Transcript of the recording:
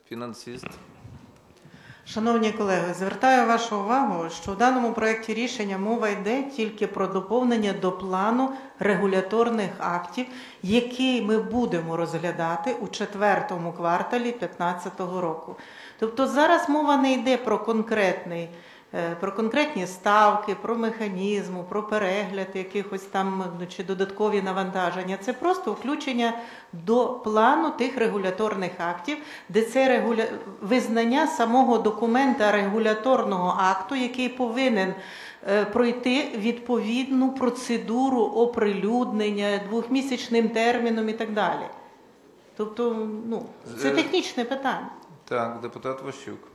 фінансист. Шановні колеги, звертаю вашу увагу, що в даному проєкті рішення мова йде тільки про доповнення до плану регуляторних актів, який ми будемо розглядати у 4-му кварталі 2015 року. Тобто зараз мова не йде про конкретні ставки, про механізм, про перегляд якихось там чи додаткові навантаження. Це просто включення до плану тих регуляторних актів, де це визнання самого документа регуляторного акту, який повинен пройти відповідну процедуру оприлюднення двохмісячним терміном і так далі. Тобто, це технічне питання. Так, депутат Ващук.